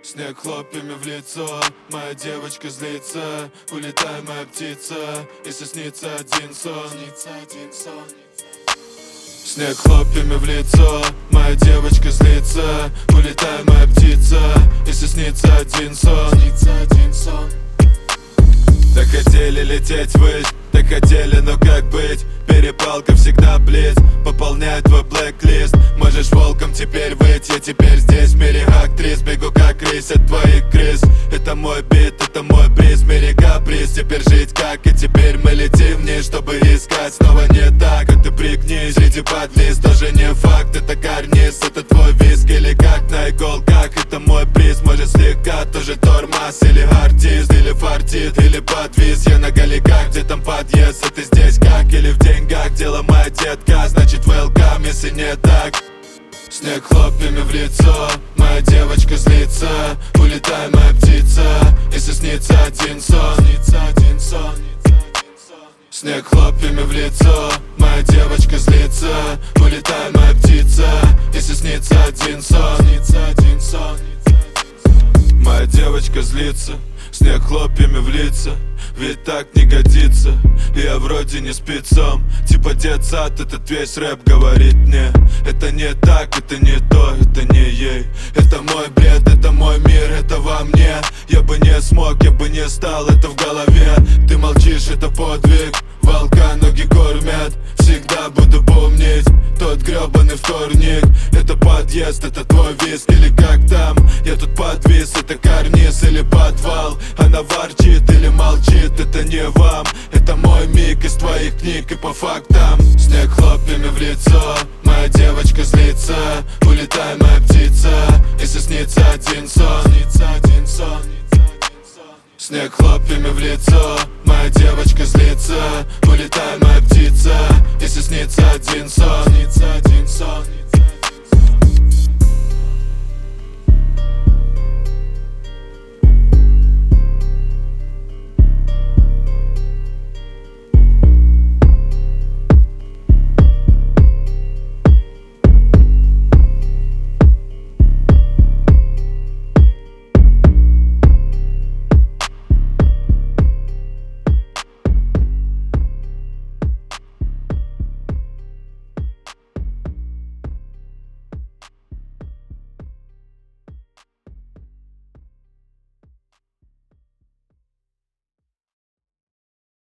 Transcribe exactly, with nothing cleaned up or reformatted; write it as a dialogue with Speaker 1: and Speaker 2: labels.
Speaker 1: Снег хлопьями в лицо, моя девочка злится. Улетай, моя птица, если снится один сон. Снег хлопьями в лицо, моя девочка злится. Улетай, моя птица, если снится один сон. Так хотели лететь ввысь, так хотели, но как быть? Перепалка всегда близ, пополняет твой блэк-лист. Можешь волком теперь быть, я теперь здесь в мире актрис. Бегу как рейс от твоих крыс. Это мой бит, это мой бриз, в мире каприз. Теперь жить как, и теперь мы летим вниз, чтобы искать снова не так. А ты пригнись, среди подлиз, тоже не факт. Это карниз, это твой виск или как на иголках. Это мой приз, может слегка, тоже тормоз. Или артист, или фартит, или подвис. Я на галиках, где там подъезд, а ты здесь как? Или в деньгах, дело моя детка, значит welcome, если не так. Снег хлопьями в лицо, моя девочка злится. Улетай, моя птица, если снится один сон. Снег хлопьями в лицо, моя девочка злится. Улетай, моя птица, если снится один сон. Моя девочка злится, снег хлопьями в лица. Ведь так не годится, я вроде не спецом. Типа детсад, этот весь рэп говорит мне: это не так, это не то, это не ей. Это мой бред, это мой мир, это во мне. Я бы не смог, я бы не стал, это в голове. Ты молчишь, это подвиг, волка ноги кормят. Всегда буду помнить тот гребаный вторник. Это подъезд, это твой виск или как там. Я тут подвис, это карниз или подвал. Она ворчит или молчит, это не вам. Это мой миг из твоих книг и по фактам. Снег хлопьями в лицо, моя девочка злится. Улетай, моя птица, если снится один сон. Снег хлопьями в лицо, моя девочка злится. Улетай, моя птица, если снится один сон.